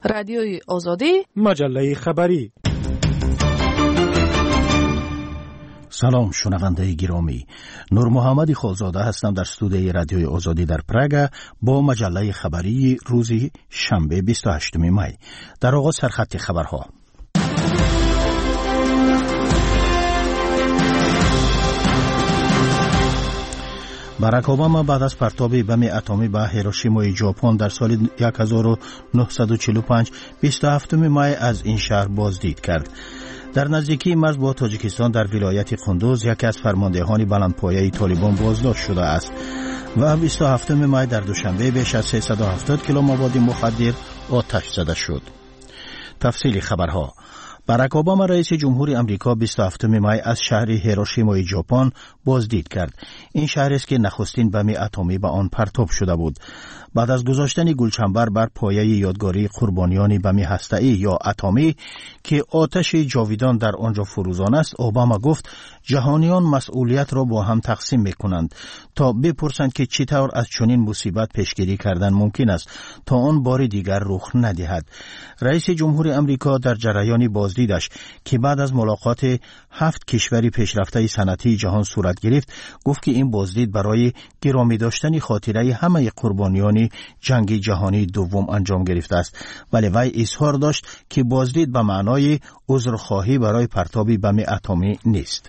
رادیوی آزادی، مجله خبری. سلام شنونده گرامی، نور محمد خالزاده هستم در استودیوی رادیوی آزادی در پراگ با مجله خبری روز شنبه 28 می. در آغاز سرخط خبرها. باراک اوباما بعد از پرتاب بم اتمی به هیروشیمای ژاپن در سال 1945 27 می از این شهر بازدید کرد. در نزدیکی مرز با تاجیکستان در ولایت قندوز یکی از فرماندهان بلندپایه طالبان بازداشت شده است و 27 می در دوشنبه بیش از 370 کیلو مواد مخدر آتش زده شد. تفصیل خبرها. باراک اوباما رئیس جمهوری آمریکا 27 می از شهر هیروشیمای ژاپن بازدید کرد. این شهر است که نخستین بم اتمی به آن پرتاب شده بود. بعد از گذاشتن گلچنبر بر پایه یادگاری قربانیان بم هسته‌ای یا اتمی که آتش جاویدان در آنجا فروزان است، اوباما گفت جهانیان مسئولیت را با هم تقسیم می‌کنند تا بپرسند که چطور از چنین مصیبت پیشگیری کردن ممکن است تا آن بار دیگر رخ ندهد. رئیس جمهوری آمریکا در جریان بازدیدش که بعد از ملاقات 7 کشور پیشرفته صنعتی جهان صورت گرفت، گفت که این بازدید برای گرامی داشتن خاطره همه قربانیان جنگ جهانی دوم انجام گرفته است، ولی وی اظهار داشت که بازدید به معنای عذرخواهی برای پرتاب بم اتمی نیست.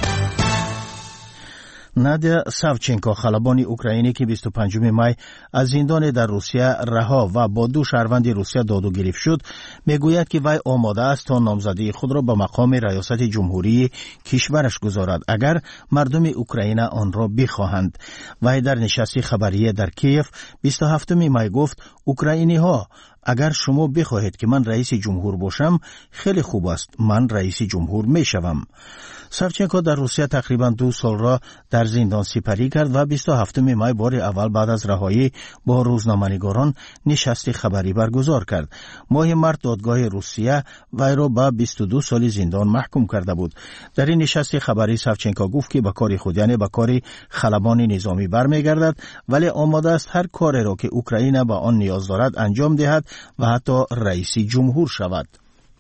نادیا ساوچنکو خلبان اوکراینی که 25 می از زندان در روسیه رها و با 2 شهروند روسیه دادو گرفت شد، میگوید که وی آماده است تا نامزدی خود را به مقام ریاست جمهوری کشورش گذارد اگر مردم اوکراین آن را بخواهند. وی در نشست خبری در کیف 27 می گفت اوکراینی ها، اگر شما بخواهید که من رئیس جمهور باشم خیلی خوب است، من رئیس جمهور می شوم. ساوچنکو در روسیه تقریبا 2 سال را در زندان سپری کرد و 27 می بار اول بعد از رهایی با روزنامه‌نگاران نشست خبری برگزار کرد. ماه مارس دادگاه روسیه وی را به 22 سال زندان محکوم کرده بود. در این نشست خبری ساوچنکو گفت که به کار خود یعنی به کار خلبان نظامی برمیگردد، ولی آماده است هر کاری را که اوکراین به آن نیاز دارد انجام دهد و حتی رئیس جمهور شود.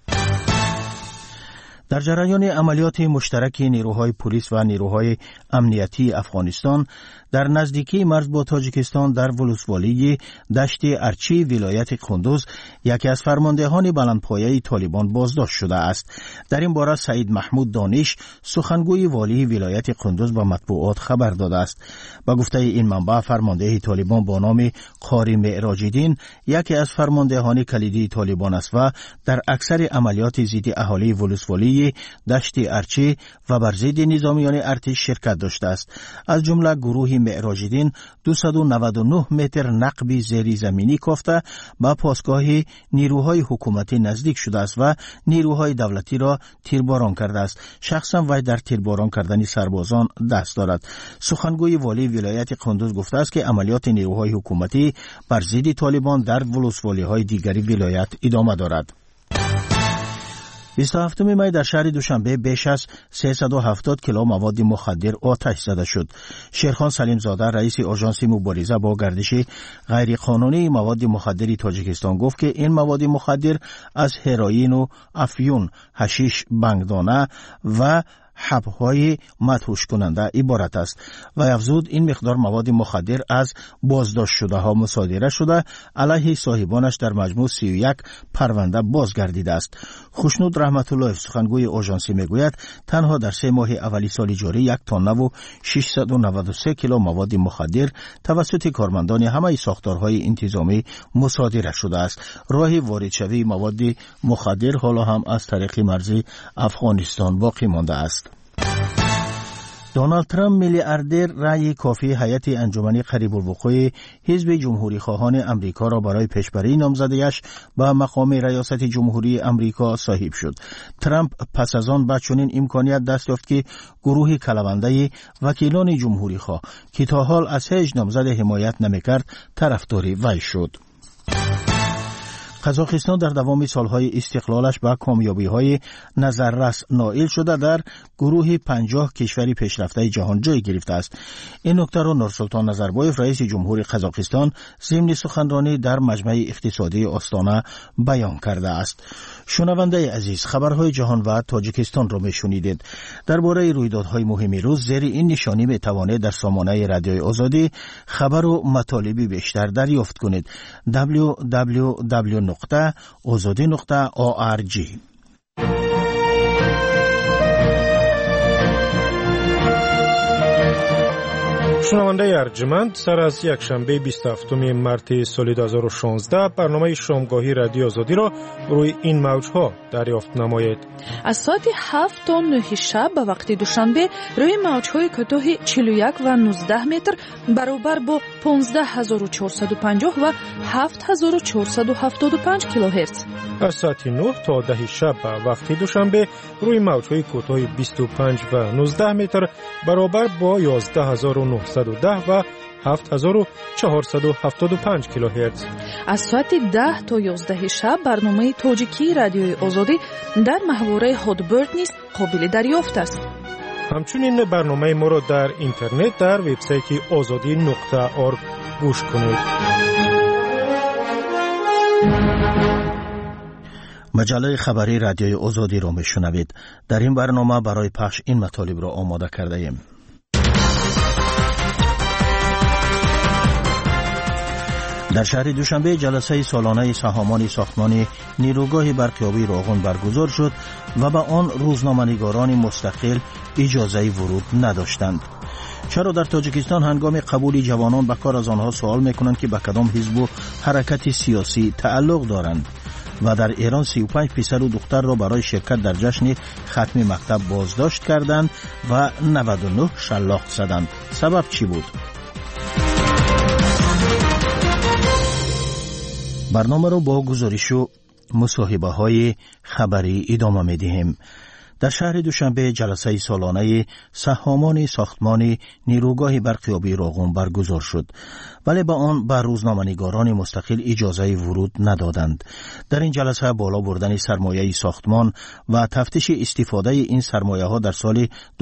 در جریان عملیات مشترک نیروهای پلیس و نیروهای امنیتی افغانستان در نزدیکی مرز با تاجیکستان در ولسوالی دشت ارچی ولایت قندوز یکی از فرماندهان بلندپایه طالبان بازداشت شده است. در این باره سعید محمود دانش سخنگوی والی ولایت قندوز به مطبوعات خبر داده است. با گفته این منبع فرمانده طالبان با نام قاری معراج‌الدین یکی از فرماندهان کلیدی طالبان است و در اکثر عملیات ضد اهالی ولسوالی دشت ارچی و بر ضد نظامیان ارتش شرکت داشته است. از جمله گروه معراج‌الدین 299 متر نقب زیر زمینی کافته به پاسگاه نیروهای حکومتی نزدیک شده است و نیروهای دولتی را تیرباران کرده است. شخصا وی در تیرباران کردن سربازان دست دارد. سخنگوی والی ولایت قندوز گفته است که عملیات نیروهای حکومتی بر ضد طالبان در ولسوالی‌های دیگری ولایت ادامه دارد. 27 می در شهر دوشنبه بیش از 370 کیلو مواد مخدر آتش زده شد. شیرخان سلیم زاده رئیس آژانس مبارزه با گردش غیرقانونی مواد مخدر تاجیکستان گفت که این مواد مخدر از هروئین و افیون، حشیش، بنگدانه و حب‌های مدهوش کننده عبارت است و افزود این مقدار مواد مخدر از بازداشت شده ها مصادره شده علیه صاحبانش در مجموع 31 پرونده بازگردیده است. خوشنود رحمت الله سخنگوی آژانس میگوید تنها در 3 ماه اولی سال جاری 1 تن و 693 کیلو مواد مخدر توسط کارمندان همه ساختارهای انتظامی مصادره شده است. راه واردشوی مواد مخدر حالا هم از طریق مرز افغانستان باقی مانده است. دونالد ترامپ میلیاردر رأی کافی هیئت انجمن قریب الوقوع حزب جمهوری خواهان امریکا را برای پیشبری نامزدیش به مقام ریاست جمهوری امریکا صاحب شد. ترامپ پس از آن به چنین امکانیت دست یافت که گروه کلونده وکیلان جمهوری خواه که تا حال از هیچ نامزد حمایت نمیکرد طرفدار وی شد. قزاقستان در دوام سالهای استقلالش به کامیابی‌های نظررس نائل شده در گروه 50 کشور پیشرفته جهان جای گرفته است. این نکته را نورسلطان نظربایف رئیس جمهور قزاقستان ضمن سخنرانی در مجمع اقتصادی آستانه بیان کرده است. شنونده عزیز، خبرهای جهان و تاجیکستان را میشنیدید. درباره رویدادهای مهم روز زیر این نشانی میتوانید در سامانه رادیوی آزادی خبر و مطالب بیشتر دریافت کنید. www.azadi.org. شنونده ارجمند، سر از یک شنبه 27 مارس سال 2016 برنامه شامگاهی رادیو آزادی را روی این موجها دریافت نمایید. از ساعت 7 تا 9 شب به وقت دوشنبه روی موجهای کوتاه 41 و 19 متر برابر با 15450 و 7475 کیلوهرتز. از ساعت 9 تا 10 شب به وقت دوشنبه روی موجهای کوتاه 25 و 19 متر برابر با 11910 و 7475 کیلوهرتز. از ساعت 10 تا 11 شب برنامه تاجیکی رادیوی آزادی در محوره هادبرد نیز قابل دریافت است. همچنین برنامه ما را در اینترنت در وبسایت azadi.org گوش کنید. مجله خبری رادیوی آزادی را میشنوید. در این برنامه برای پخش این مطالب را آماده کرده ایم. در شهر دوشنبه جلسه سالانه سهامان ساختمان نیروگاه برقیابی راغون برگزار شد و به آن روزنامه‌نگاران مستقل اجازه ورود نداشتند. چرا در تاجیکستان هنگام قبول جوانان به کار از آنها سوال میکنند که به کدام حزب و حرکت سیاسی تعلق دارند؟ و در ایران 35 پسر و دختر را برای شرکت در جشن ختم مکتب بازداشت کردند و 99 شلاق زدند. سبب چی بود؟ برنامه را با گزارش و مصاحبه های خبری ادامه می دهیم. در شهر دوشنبه جلسه سالانه سهامان ساختمان نیروگاه برقیابی راغون برگزار شد، ولی با آن به روزنامه‌نگاران مستقل اجازه ورود ندادند. در این جلسه بالا بردن سرمایه ساختمان و تفتیش استفاده این سرمایه ها در سال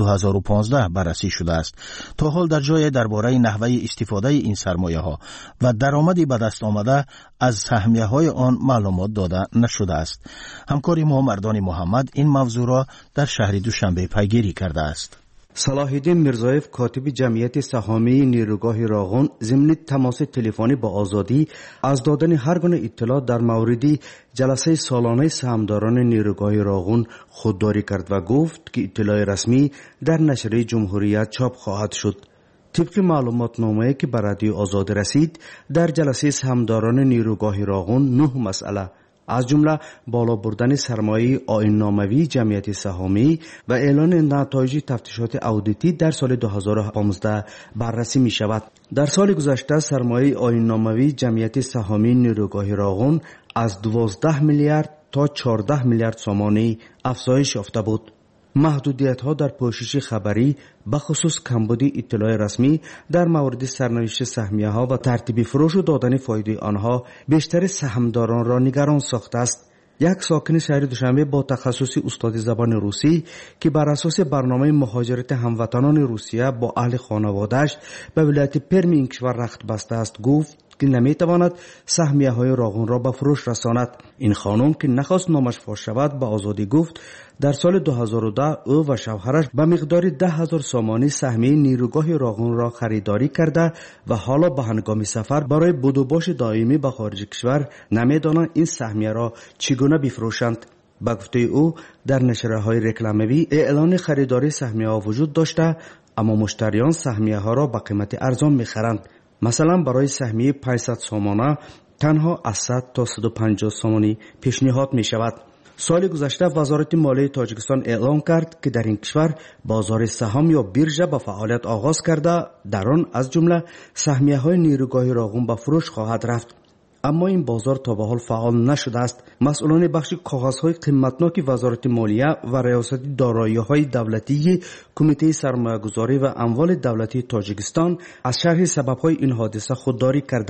2015 بررسی شده است. تا حال در جای درباره نحوه استفاده این سرمایه ها و درآمدی به دست آمده از سهمیه های آن معلومات داده نشده است. همکار ما مردان محمد این موضوع را در شهر دوشنبه پیگیری کرده است. صلاح الدین میرزایف کاتب جمعیت سهامی نیروگاه راغون ضمن تماس تلفنی با آزادی از دادن هر گونه اطلاع در مورد جلسه سالانه سهامداران نیروگاه راغون خودداری کرد و گفت که اطلاع رسمی در نشریه جمهوریت چاپ خواهد شد. طبق معلومات نامه‌ای که به رادیو آزادی رسید، در جلسه سهامداران نیروگاه راغون 9 مسئله از جمله بالا بردن سرمایه آیین‌ناموی جمعیت سهامی و اعلان نتایج تفتیشات اودیتی در سال 2015 بررسی می شود. در سال گذشته سرمایه آیین‌ناموی جمعیت سهامی نیروگاه راغون از 12 میلیارد تا 14 میلیارد سومانی افزایش یافته بود. محدودیت‌ها در پوشش خبری به خصوص کمبود اطلاع رسمی در مورد سرنوشت سهمیه‌ها و ترتیب فروش و دادن فایده آنها بیشتر سهامداران را نگران ساخته است. یک ساکن شهر دوشنبه با تخصص استاد زبان روسی که بر اساس برنامه مهاجرت هموطنان روسیه با اهل خانواده‌اش به ولایت پرم این کشور رخت بسته است گفت که نمیتواند سهمیه های راغون را به فروش رساند. این خانم که نخواست نامش فاش شود به آزادی گفت در سال 2010 او و شوهرش به مقدار 10,000 سومانی سهمیه نیروگاه راغون را خریداری کرده و حالا به هنگام سفر برای بود و باش دائمی به خارج کشور نمیدانند این سهمیه را چگونه بفروشند. به گفته او در نشریه‌های رکلاموی اعلان خریداری سهمیه ها وجود داشته، اما مشتریان سهمیه ها را به قیمت ارزان می‌خرند. مثلا برای سهمیه 500 سومانه تنها از 100 تا 150 سومانی پیشنهاد می شود. سال گذشته وزارت مالیه تاجیکستان اعلام کرد که در این کشور بازار سهام یا بیرژه به فعالیت آغاز کرده، در آن از جمله سهمیه های نیروگاه راغون به فروش خواهد رفت. اما این بازار تا به حال فعال نشده است. مسئولان بخش کاغذهای قیمتناک وزارت مالیه و ریاست دارایی‌های دولتی کمیته سرمایه‌گذاری و اموال دولتی تاجیکستان از شرح سبب‌های این حادثه خودداری کردند.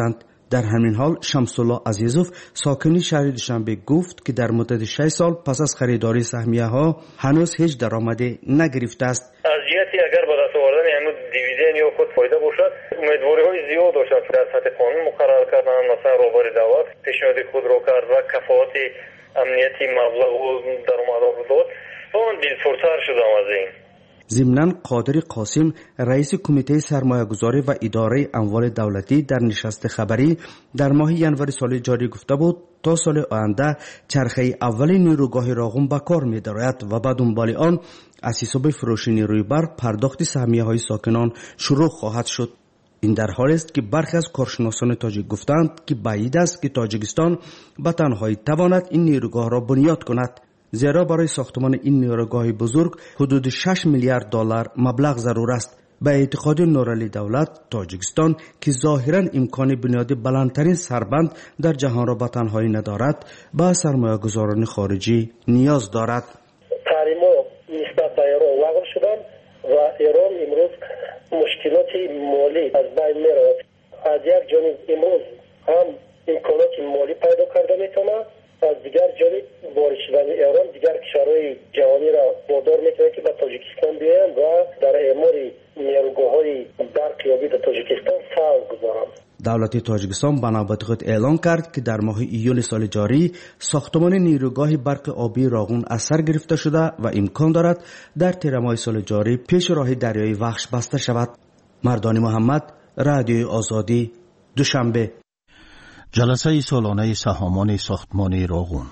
در همین حال شمس‌الله عزیزوف ساکن شهر دوشنبه گفت که در مدت 6 سال پس از خریداری سهمیه ها هنوز هیچ درآمدی نگرفته است. از جهتی اگر با دست آوردن هنوز دیویدند یا خود فایده باشد، امیدواری‌های زیاد داشتند که در سطح قانون مقرر کردن، مثلا روبار دعوت پیشنهاد خود را کرد و کفایت امنیتی مبلغ و درآمد را داد و من دلسوزتر شدم از این. ضمناً قادر قاسم رئیس کمیته سرمایه‌گذاری و اداره اموال دولتی در نشست خبری در ماه ژانویه سال جاری گفته بود تا سال آینده چرخه اول نیروگاه راغون به کار می‌دارد و بعد دنبال آن از حساب فروش نیروی برق پرداخت سهمیه‌های ساکنان شروع خواهد شد. این در حالی است که برخی از کارشناسان تاجیک گفتند که بعید است که تاجیکستان به تنهایی تواند این نیروگاه را بنیاد کند، زیرا برای ساختمان این نیروگاه بزرگ حدود 6 میلیارد دلار مبلغ ضرور است. به اعتقاد نورعلی دولت، تاجیکستان که ظاهراً امکان بنیاد بلندترین سربند در جهان را به تنهایی ندارد، به سرمایه‌گذاران خارجی نیاز دارد. تحریم‌ها نسبت به ایران لغو شدند و ایران امروز مشکلات مالی از بین می‌رود. از یک جانب امروز هم امکانات مالی پیدا کرده می‌تواند، از دیگر جانب وارد شدن ایران دیگر کشورهای جهانی را وادار می‌کند که به تاجیکستان بیایند و در اعمار نیروگاه‌های برقیابی در تاجیکستان سهم گذارند. دولت تاجیکستان به نوبت خود اعلان کرد که در ماه ایول سال جاری ساختمان نیروگاه برق آبی راغون از سر گرفته شده و امکان دارد در تیر ماه سال جاری پیش راه دریای وخش بسته شود. مردان محمد، رادیوی آزادی، دوشنبه. جلسه سالانه سهامان ساختمان راغون.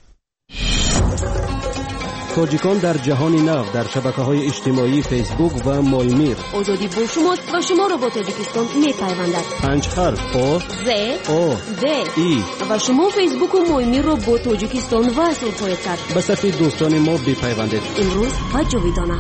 تاجیکان در جهان نو در شبکه‌های اجتماعی فیسبوک و مالمیر. آزادی با شماست و شما را با تاجیکستان می‌پیوندد. 5 حرف آ ز آ د ای و شما فیسبوک و مالمیر را با تاجیکستان وصل خواهید کرد. به صفحه دوستان ما بپیوندید. امروز و جاویدانه.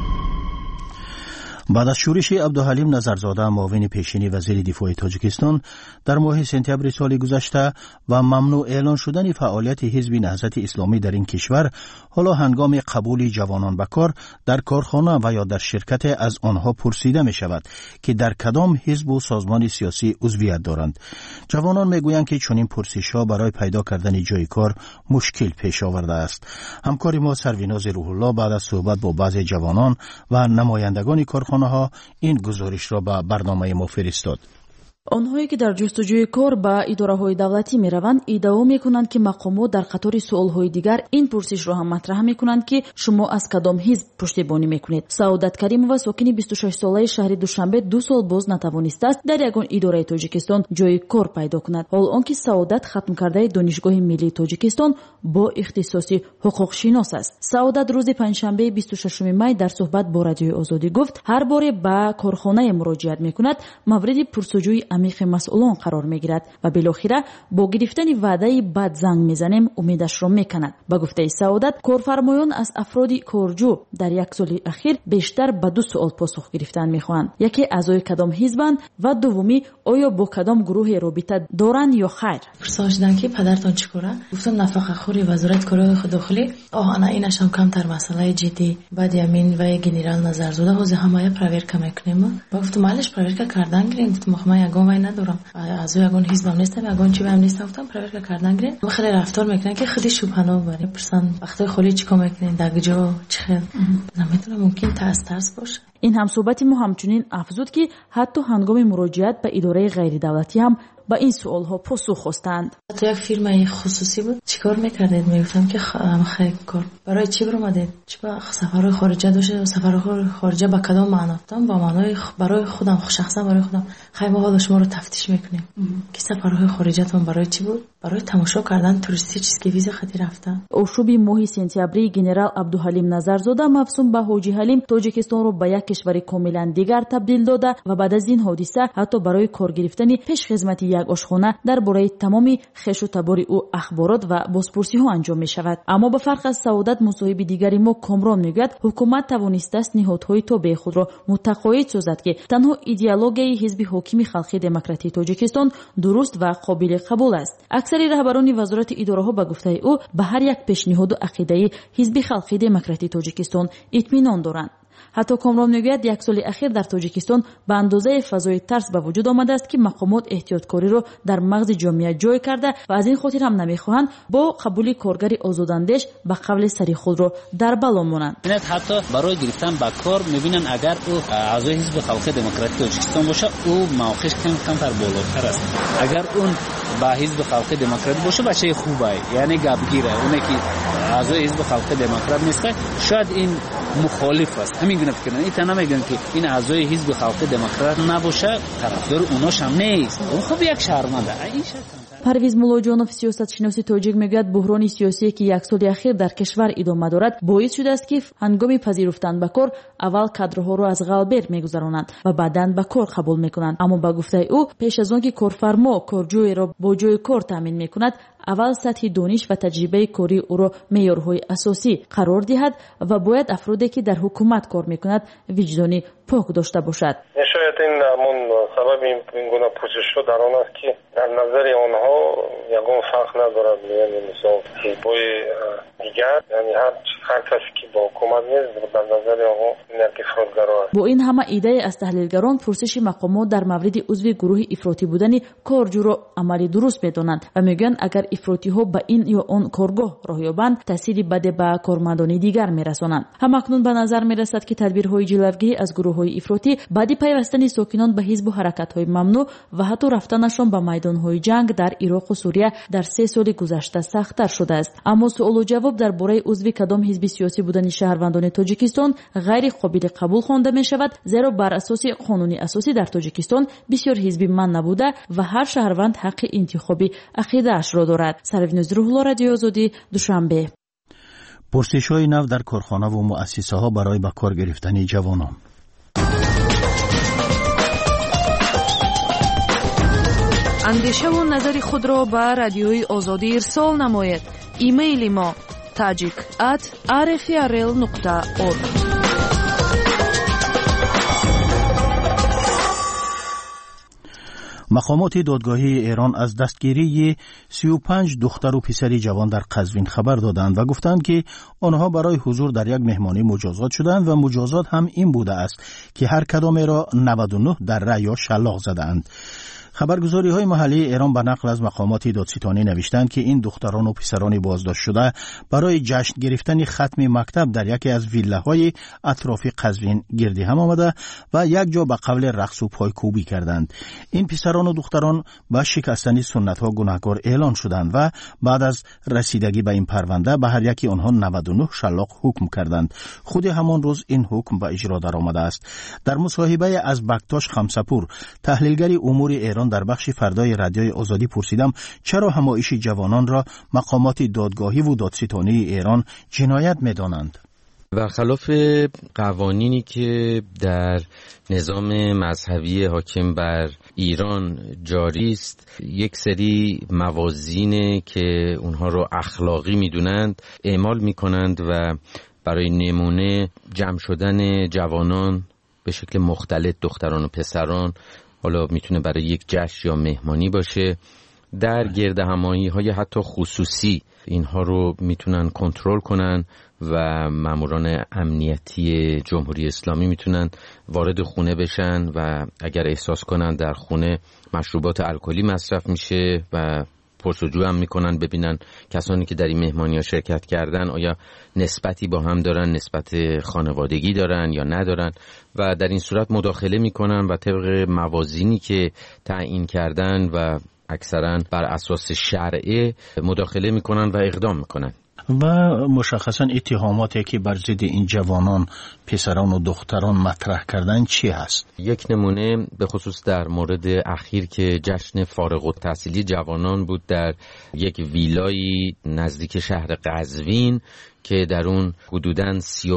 بعد از شورش عبدالحلیم نظرزاده معاون پیشین وزیر دفاع تاجیکستان در ماه سپتامبر سال گذشته و ممنوع اعلان شدن فعالیت حزب نهضت اسلامی در این کشور، حالا هنگام قبول جوانان به کار در کارخانه و یا در شرکت از آنها پرسیده می شود که در کدام حزب و سازمان سیاسی عضویت دارند. جوانان می گویند که چنین پرسش ها برای پیدا کردن جای کار مشکل پیش آورده است. همکار ما سرویناز روح الله بعد از صحبت با بعضی جوانان و نمایندگان کارخانه ها این گزارش را به برنامه ما فرستاد. آنهایی که در جستجوی کار به اداره‌های دولتی می‌روند ادعا می‌کنند که مقامات در قطار سوال‌های دیگر این پرسش را هم مطرح می‌کنند که شما از کدام حزب پشتیبانی می‌کنید. سعادت کریمова ساکن 26 ساله شهر دوشنبه 2 سال باز نتوانسته است در یگان اداره تاجیکستان جای کار پیدا کند. حال آنکه سعادت ختم کرده دانشگاه ملی تاجیکستان با اختصاص حقوق شناس است. سعادت روز پنجشنبه 26 می در صحبت با رادیوی آزادی گفت هر بار به کارخانه مراجعت می‌کند مورد پرسجوی عمیق مسئولان قرار میگیرد و بالاخره با گرفتن وعده بعد زنگ میزنیم امیدش را میکند. با گفته سعادت کارفرمایان از افراد کارجو در یک سال اخیر بیشتر به 2 سوال پاسخ گرفتن میخواهند. یکی اعضای کدام حزبند و دومی آیا با کدام گروه رابطه دارند یا خیر. پرسیدن که پدرتان چیکاره؟ گفتم نفقه خوری وزارت کار داخلی. انا اینش هم کمتر مسئله جدی. بعد یمین و گنرال نظرزاده حوزه حمایت پرویر میکنیم. گفتم مالش پرویر کردن گرفت مخمه یگان ندارم از یگان حزبم نیستم یگان چی هم نیستم گفتم پرویر کردن گرفت خیلی رفتار میکنن که خودی شوبهنا بره پرسن وقتی خالی چیکار میکنین دگجا چه نمیدونم ممکن ترس باشه. این هم صحبت ما همچنین افزود که حتی هنگام مراجعت به اداره غیر دولتی هم با این سوال ها پاسخ خواستند. تو یک فیلم خصوصی بود چیکار میکردید؟ میگفتم که خیلی کار برای چی برآمدید؟ چی با سفر خارجه داشته؟ سفر خارجه با کدام معنا؟ با معنای برای خودم شخصا برای خودم خیلی حالا شما رو تفتیش میکنیم که سفرهای خارجتون برای چی بود؟ برای تماشا کردن توریستی چیزی که ویزا خاطر رفتن. اوشوبی ماه سپتامبر گنرال عبدالحلیم نظرزاده مفصوم به حاجی حلیم تاجیکستان رو به یک کشور کاملا دیگر تبدیل داده و بعد از این حادثه حتی برای کار گرفتن پیش خدمت یک آشخانه درباره تمام خش و تبار او اخبارات و بازپرسی ها انجام می شود. اما به فرق از سعادت مصاحب دیگری ما کامران میگوید حکومت توانسته است نهادهای تابع خود را متقاعد سازد که تنها ایدئولوژی حزب حاکم خلقی دموکراتی تاجیکستان درست و قابل قبول است. اکثر رهبران وزارت اداره ها به گفته او به هر یک پیشنهاد و عقیده حزب خلقی دموکراتی تاجیکستان اطمینان دارند. حتی کامران میگوید یک سال اخیر در تاجیکستان به اندازه فضای ترس به وجود آمده است که مقامات احتیاطکاری را در مغز جامعه جای کرده و از این خاطر هم نمیخواهند با قبول کارگری آزاداندیش به قول سری خود را در بلا مانند. حتی برای گرفتن به کار میبینن اگر او اعضای حزب خلق دموکراتیک تاجیکستان باشه او موقعش کمتر بالاتر است. اگر اون با حزب خلق دموکرات باشه بچه خوبه، یعنی گپگیره. اونی که اعضای حزب خلق دموکرات نیست شاید این مخالف است. همین گونه فکر کنن. اینا نمیگن که این اعضای حزب خلق دموکرات نباشه طرفدار اوناش هم نیست. اون خب یک شهرونده. این پرویز مولوجانوف سیاستشناس تاجیک میگوید بحران سیاسی که یک سال اخیر در کشور ادامه دارد باعث شده است که هنگام پذیرفتن به کار اول کادرها را از غالبر میگذرانند و بعداً به کار قبول میکنند. اما به گفته او پیش از آن که کارفرما کارجوی را با جای کار تامین میکند اول سطح دانش و تجربه کاری او را معیارهای اساسی قرار دهد و باید افرادی که در حکومت کار میکند وجدانی پاک داشته باشد. شاید این سبب این گونه پوزیشن در آن است که در نظر آنها یگان فرق ندارد، یعنی مثلا حزب‌های دیگر، یعنی هر کسی که با حکومت نیست در نظر آنها یک افراطگرا است. با این همه ایده از تحلیلگران پرسش مقامات در مورد عضو گروه افراطی بودن کارجو را عملی درست می‌دانند و میگن اگر افراطی‌ها به این یا آن کارگاه راه یابند تأثیری بد به کارمندان دیگر می‌رسانند. همکنون به نظر می‌رسد که تدبیرهای جلوگیری از گروه‌های افراطی بعد پیوستن ساکنان به حزب و حرکت‌های ممنوع و حتی رفتنشان به میدان‌های جنگ در عراق و سوریه در 3 سال گذشته سخت‌تر شده است. اما سوال و جواب درباره عضو کدام حزب سیاسی بودن شهروندان تاجیکستان غیر قابل قبول خوانده می‌شود، زیرا بر اساس قانون اساسی در تاجیکستان بسیار حزبی من نبوده و هر شهروند حق انتخابی عقیده‌اش را دارد. سروینوز روح‌الله، رادیو آزادی، دوشنبه. پرسش‌های نو در کارخانه و مؤسسه‌ها برای به کار گرفتن جوانان. اندیشه و نظر خود را به رادیوی آزادی ارسال نمایید. ایمیل ما tajik@rfrl.org. مقامات دادگاهی ایران از دستگیری 35 دختر و پسر جوان در قزوین خبر دادند و گفتند که آنها برای حضور در یک مهمانی مجازات شدند و مجازات هم این بوده است که هر کدام را 99 دره یا شلاق زدند. خبرگزاری های محلی ایران به نقل از مقامات دادستانی نوشتند که این دختران و پسران بازداشت شده برای جشن گرفتن ختم مکتب در یکی از ویلاهای اطراف قزوین گردی هم آمده و یک جا به قول رقص و پایکوبی کردند. این پسران و دختران با شکستن سنت ها گناهکار اعلان شدند و بعد از رسیدگی به این پرونده به هر یکی آنها 99 شلاق حکم کردند. خود همان روز این حکم به اجرا درآمده است. در مصاحبه از بکتاش خمسپور، تحلیلگر امور ایران در بخش فردای رادیوی آزادی پرسیدم چرا همایش جوانان را مقامات دادگاهی و دادستانی ایران جنایت می‌دانند. برخلاف قوانینی که در نظام مذهبی حاکم بر ایران جاری است، یک سری موازینه که اونها رو اخلاقی می‌دونند اعمال می‌کنند و برای نمونه جمع شدن جوانان به شکل مختلط، دختران و پسران، حالا میتونه برای یک جشن یا مهمانی باشه، در گرد همایی های حتی خصوصی اینها رو میتونن کنترل کنن و ماموران امنیتی جمهوری اسلامی میتونن وارد خونه بشن و اگر احساس کنن در خونه مشروبات الکلی مصرف میشه و پرسجو هم میکنن ببینن کسانی که در این مهمانی ها شرکت کردن آیا نسبتی با هم دارن، نسبت خانوادگی دارن یا ندارن و در این صورت مداخله میکنن و طبق موازینی که تعیین کردن و اکثرا بر اساس شرعه مداخله میکنن و اقدام میکنن. و مشخصا اتهاماتی که بر ضد این جوانان، پسران و دختران مطرح کردن چی هست؟ یک نمونه به خصوص در مورد اخیر که جشن فارغ التحصیلی جوانان بود در یک ویلایی نزدیک شهر قزوین که در اون حدوداً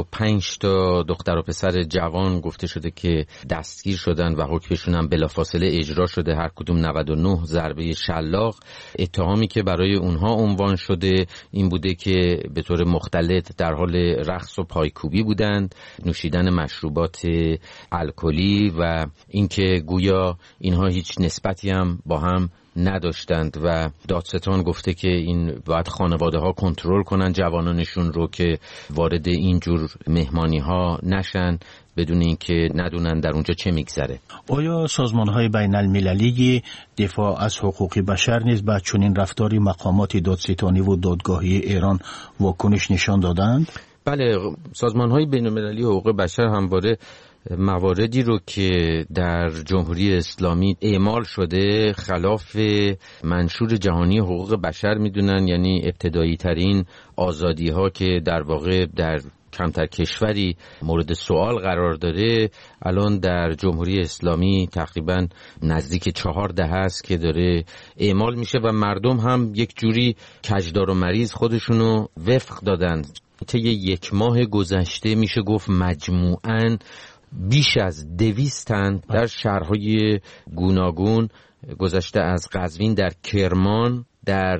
35 تا دختر و پسر جوان گفته شده که دستگیر شدن و حکمشون هم بلافاصله اجرا شده، هر کدوم 99 ضربه شلاق. اتهامی که برای اونها عنوان شده این بوده که به طور مختلط در حال رقص و پایکوبی بودند، نوشیدن مشروبات الکلی و اینکه گویا اینها هیچ نسبتی هم با هم نداشتند و دادستان گفته که این باید خانواده ها کنترل کنن جوانانشون رو که وارد این جور مهمانی ها نشن بدون اینکه ندونن در اونجا چه میگذره. آیا سازمان‌های بین المللی دفاع از حقوق بشر نیز به چنین رفتاری مقامات دادستانی و دادگاهی ایران واکنش نشان دادند؟ بله، سازمان‌های بین المللی حقوق بشر همواره مواردی رو که در جمهوری اسلامی اعمال شده خلاف منشور جهانی حقوق بشر میدونن، یعنی ابتدایی ترین آزادی ها که در واقع در کمتر کشوری مورد سوال قرار داره الان در جمهوری اسلامی تقریبا نزدیک 4 دهه است که داره اعمال میشه و مردم هم یک جوری کجدار و مریض خودشونو وفق دادن. طی 1 ماه گذشته میشه گفت مجموعاً بیش از 200 تن در شهرهای گوناگون گذشته از قزوین، در کرمان، در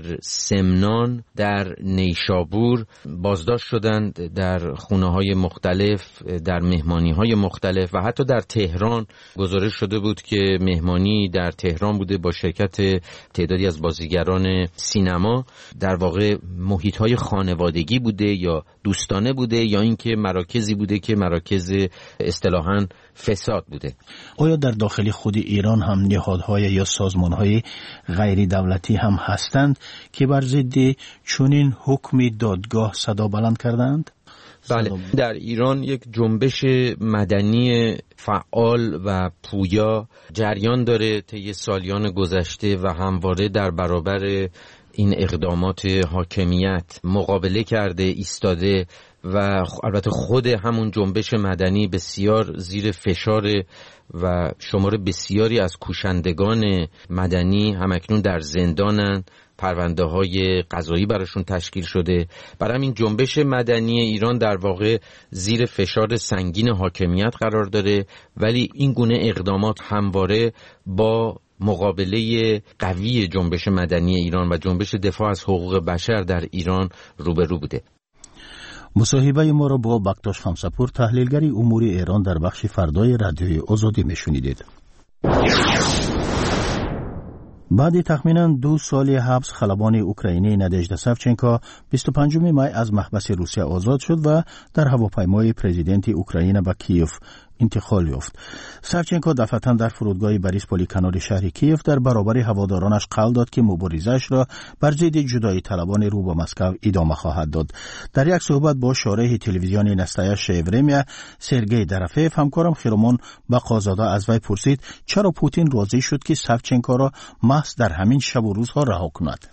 سمنان، در نیشابور بازداشت شدند، در خونه‌های مختلف، در مهمانی‌های مختلف و حتی در تهران گزارش شده بود که مهمانی در تهران بوده با شرکت تعدادی از بازیگران سینما. در واقع محیط‌های خانوادگی بوده یا دوستانه بوده یا اینکه مراکزی بوده که مراکز اصطلاحاً فساد بوده. آیا در داخل خود ایران هم نهادهای یا سازمان‌های غیر دولتی هم هستند که بر ضد چنین حکم دادگاه صدا بلند کردند؟ بله، در ایران یک جنبش مدنی فعال و پویا جریان داره طی سالیان گذشته و همواره در برابر این اقدامات حاکمیت مقابله کرده، ایستاده و البته خود همون جنبش مدنی بسیار زیر فشار و شمار بسیاری از کوشندگان مدنی همکنون در زندانن، پرونده های قضایی براشون تشکیل شده. برای همین جنبش مدنی ایران در واقع زیر فشار سنگین حاکمیت قرار داره، ولی این گونه اقدامات همواره با مقابله قوی جنبش مدنی ایران و جنبش دفاع از حقوق بشر در ایران روبرو بوده. مصاحبه ما را با بکتاش خمسپور تحلیلگری امور ایران در بخش فردای رادیوی آزادی میشنیدید. بعد تخمینا 2 سال حبس خلبان اوکراینی نادژدا ساوچنکو 25 می از محبس روسیه آزاد شد و در هواپیمای پرزیدنت اوکراین به کیف انتقال یافت. ساوچنکو دفعتاً در فرودگاه بریسپولی کنار شهر کیف در برابر هوادارانش قول داد که مبارزه‌اش را بر ضد جدایی طلبان رو به مسکو ادامه خواهد داد. در یک صحبت با شارح تلویزیونی نستایش ورمیا سرگئی دروفیف همکارم خیرمان بقازاده از وی پرسید چرا پوتین راضی شد که ساوچنکو را محض در همین شب و روزها رها کند.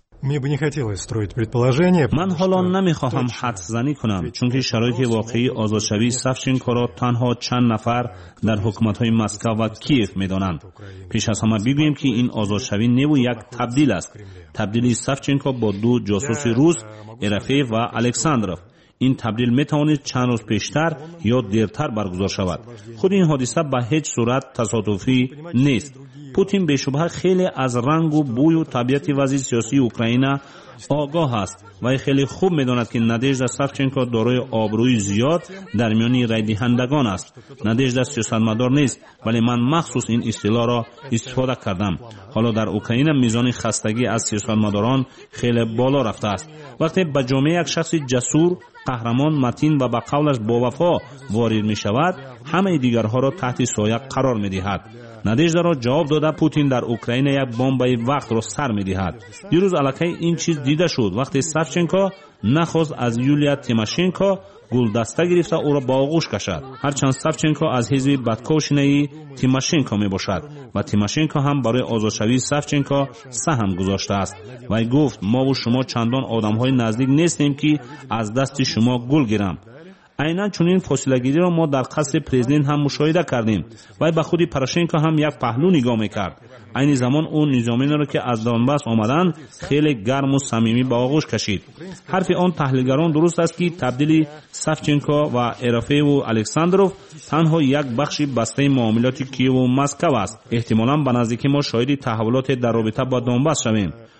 من حالا نمیخواهم حدس زنی کنم چون که شرایط واقعی آزادشوی ساوچنکو را تنها چند نفر در حکومت‌های مسکو و کیف می‌دانند. پیش از همه بگوییم که این آزادشوی نو یک تبدیل است. تبدیلی ساوچنکو با 2 جاسوس روس، ارافیف و الکساندروف. این تبدیل میتوانید چند روز پیشتر یا دیرتر برگزار شود. خود این حادثه به هیچ صورت تصادفی نیست. پوتین به شبهه خیلی از رنگ و بوی و طبیعت وضع سیاسی اوکراین آگاه است و خیلی خوب میداند که نادژدا ساوچنکو دارای آبروی زیاد در میان رای دهندگان است. نادژدا سیاستمدار نیست، ولی من مخصوص این اصطلاح را استفاده کردم. حالا در اوکراین میزان خستگی از سیاستمداران خیلی بالا رفته است. وقتی به جامعه یک شخص جسور، قهرمان، متین و به قولش با وفا وارد می شود، همه دیگرها را تحت سایه قرار می دهد. نادژدا را جواب داده پوتین در اوکراین یک بمب وقت را سر می دهد. دیروز الکی این چیز دیده شد وقتی ساوچنکو نخواست از یولیا تیماشنکو گلدسته گرفته او را با آغوش کشد. هرچند ساوچنکو از حزب بدکوشنه‌ای تیماشنکو می باشد و تیماشنکو هم برای آزادشوی ساوچنکو سهم گذاشته است و گفت ما و شما چندان آدم‌های نزدیک نیستیم که از دست شما گل گیرم. عیناً چنین فاصله‌گیری را ما در قصر پرزیدنت هم مشاهده کردیم و به خود پروشنکو هم یک پهلو نگاه می‌کرد. این زمان اون نظامیان را که از دونباس آمدند خیلی گرم و صمیمی به آغوش کشید. حرف آن تحلیلگران درست است که تبدیل ساوچنکو و ارافیف و الکساندروف تنها یک بخشی بسته معاملات کیف و مسکو است. احتمالاً به نزدیکی ما شاهد تحولات در رابطه با دونباس شویم.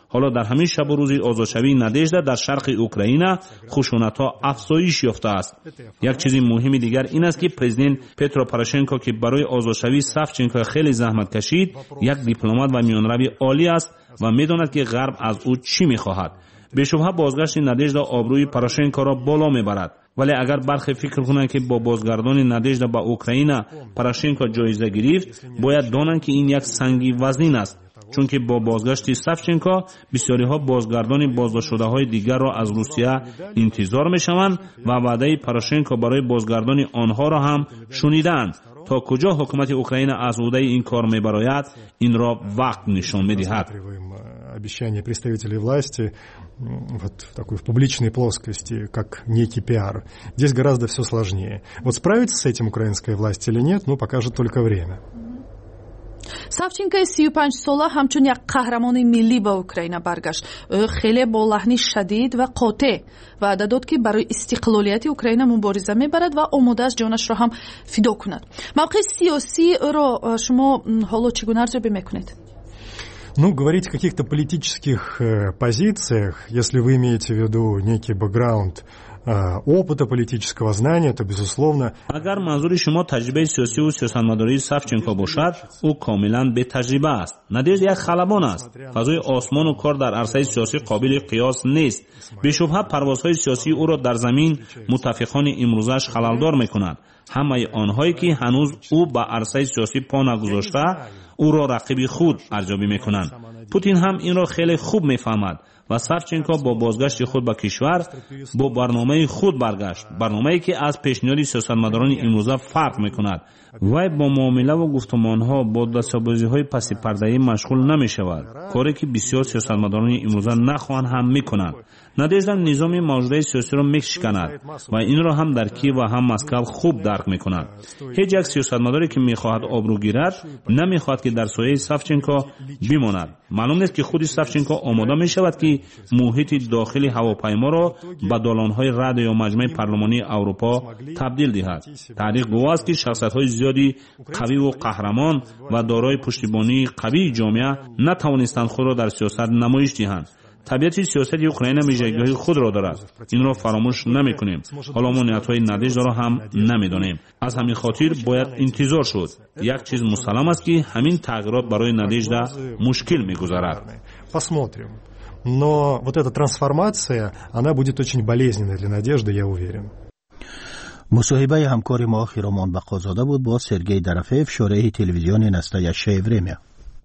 حالا در همین شب و روز آزادشوی نادژدا در شرق اوکراین خشونت‌ها افزایش یافته است. یک چیز مهم دیگر این است که پرزیدنت پترو پوروشنکو که برای آزادشوی سافچنکو خیلی زحمت کشید، یک دیپلمات و میانروی عالی است و می‌داند که غرب از او چی می‌خواهد. به شبهه بازگشت نادژدا آبروی پوروشنکو را بالا می‌برد. ولی اگر برخی فکر کنند که با بازگردانی نادژدا به اوکراین پوروشنکو جایزه گرفت، باید دانند که این یک سنگی وزنین است، چون که با بازگشت سافچنکو بسیاری ها بازگردانی بازداشت شده های دیگر را از روسیه انتظار می‌شوند و وعده پوروشنکو برای بازگردانی آنها را هم شنیدند. تا کجا حکومت اوکراین از عهده این کار می‌براید، این را وقت نشان می‌دهد. Обещания представителей власти вот в такой в публичной плоскости, как некий пиар. Здесь гораздо все сложнее. Вот справится с этим украинская власть или нет, ну, покажет только время. سافچنکو 35 ساله همچون یک قهرمان ملی به اوکراین برگشت. او خیلی با لحن شدید و قاطع وعده داد که برای استقلالیت اوکراین مبارزه میبرد و آماده است جانش را هم فدا کند. موقع سیاسی او را شما حالا چگونه ارزیابی میکنید؟ Ну, говорить о каких-то политических позициях, если вы имеете в виду некий бэкграунд опыта политического знания, то безусловно. اگر منظور شما تجربه سیاسی و سیاستمداری سافچنکو باشد، او کاملا به تجربه است. نادژدا یک خلبان است. فضای آسمان و کار در عرصه سیاسی قابل قیاس نیست. به شبهه پروازهای سیاسی او را در زمین متفقان امروزش خللدار میکنند. همه آنهایی که هنوز او به عرصه سیاسی پا نگذاشته او را رقیب خود ارزیابی میکنند. پوتین هم این را خیلی خوب میفهمد و سافچنکو با بازگشت خود به کشور با برنامه خود برگشت، برنامه‌ای که از پیشنهاد سیاستمداران امروزه فرق میکند. وی با معامله و گفتمانها با دستاویزهای پس پرده‌ای مشغول نمیشود، کاری که بسیار سیاستمداران امروزه نخواهند هم میکنند. نادژدا نظام موجوده سیاسی را میشکند و این را هم در کیف و هم مسکو خوب درک میکنند. هیچ یک سیاستمداری که میخواهد آبرو گیرد نمیخواهد که در سایه سافچنکو بماند. معلوم نیست که خود سافچنکو آماده میشود که محیط داخلی هواپیما را به دالانهای رد یا مجمع پارلمانی اروپا تبدیل دهد. تاریخ گواه است که شخصیت‌های زیادی قوی و قهرمان و دارای پشتیبانی قوی جامعه نتوانستند خود را در سیاست نمایش دهند. طبیعت سیاست اوکراین ویژگی‌های خود را دارد. این را فراموش نمی‌کنیم. حالا ما نیت‌های نادژدا را هم نمی‌دانیم. از همین خاطر باید انتظار شد. یک چیز مسلم است که همین تغییرات برای نادژدا مشکل می‌گذارد. Посмотрим. Но вот эта трансформация, она будет очень болезненной для Надежды, я уверен. مصاحبه همکار ما خیرامان بقازاده بود با سرگئی درفیف، شورای تلویزیون نستایشه ورمیا.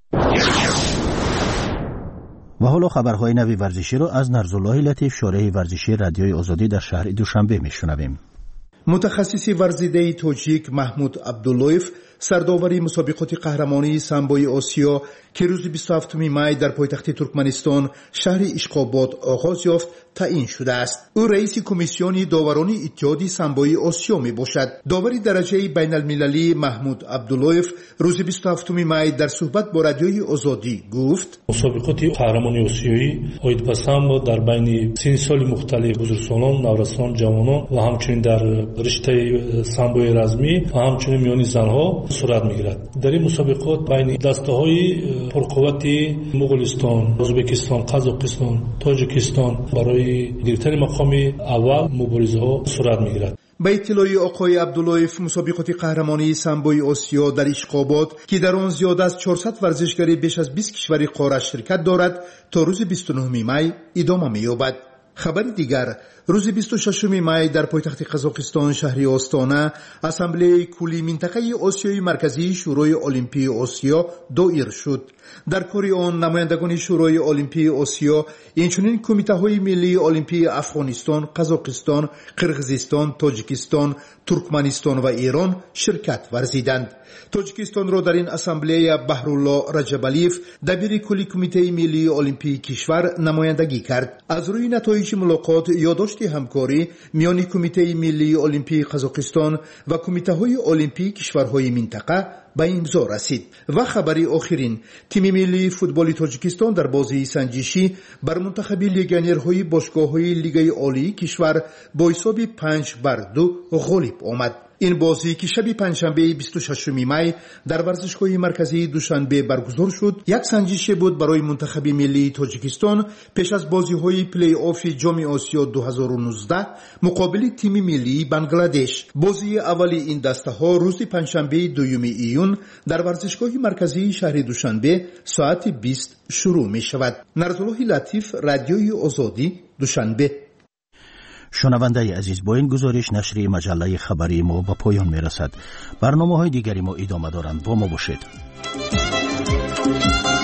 و حالا خبرهای نوی ورزشی را از نرزالله لطیف، شورای ورزشی رادیوی آزادی در شهر دوشنبه میشنویم. متخصص ورزیده تاجیک محمود عبداللویف سرداوری مسابقات قهرمانی سامبوی آسیا که روز 27 می در پایتخت ترکمنستان شهر اشخاباد آغاز یافت تعیین شده است. او رئیس کمیسیون داورانی اتحاد سامبوی آسیا می باشد. داوری درجه بین المللی محمود عبداللویف روز 27 می در صحبت با رادیوی آزادی گفت: مسابقات قهرمانی آسیایی اوید به سامبو در بین سن سال مختلف بزرگسالان، نورسان، جوانان و همچنین در رشته سامبوی رزمی و همچنین میان زنها صورت میگیرد. در این مسابقات بین دسته‌های پرقوت مغولستان، ازبکستان، قزاقستان، تاجیکستان برای گرفتن مقام اول مبارزه‌ها صورت میگیرد. به اطلاع آقای عبداللویف مسابقات قهرمانی سامبوی آسیا در اشخاباد که در آن زیاده از 400 ورزشکار بیش از 20 کشور قاره شرکت دارد تا روز 29 می ادامه می‌یابد. خبر دیگر روز 26 می در پایتخت قزاقستان شهر آستانه اسامبله کلی منطقه آسیای مرکزی شورای المپی آسیا دایر شد. در کار آن نمایندگان شورای المپی آسیا اینچنین کمیته های ملی المپی افغانستان، قزاقستان، قرقیزستان، تاجیکستان، ترکمنستان و ایران شرکت ورزیدند. تاجیکستان را در این اسامبله بهرالله رجبالیف دبیر کلی کمیته ملی المپی کشور نمایندگی کرد. از روی نتایج ملاقات یادداشت همکاری میان کمیته ملی المپی قزاقستان و کمیته های المپی کشورهای منطقه به امضا رسید. و خبری آخرین، تیم ملی فوتبال تاجیکستان در بازی سنجشی بر منتخب لیگانرهای باشگاه‌های لیگ عالی کشور با حساب 5-2 غالب آمد. این بازی که شب پنجشنبه 26 می در ورزشگاه مرکزی دوشنبه برگزار شد یک سنجش بود برای منتخب ملی تاجیکستان پیش از بازی‌های پلی آف جام آسیا 2019 مقابل تیم ملی بنگلادش. بازی اولی این دسته‌ها روز پنجشنبه 2 ایون در ورزشگاه مرکزی شهر دوشنبه ساعت 20 شروع می شود. نرزالله لطیف، رادیوی آزادی، دوشنبه. شنونده عزیز، با این گزارش نشریه مجله خبری ما به پایان می رسد. برنامه‌های دیگری ما ادامه دارند. با ما باشید.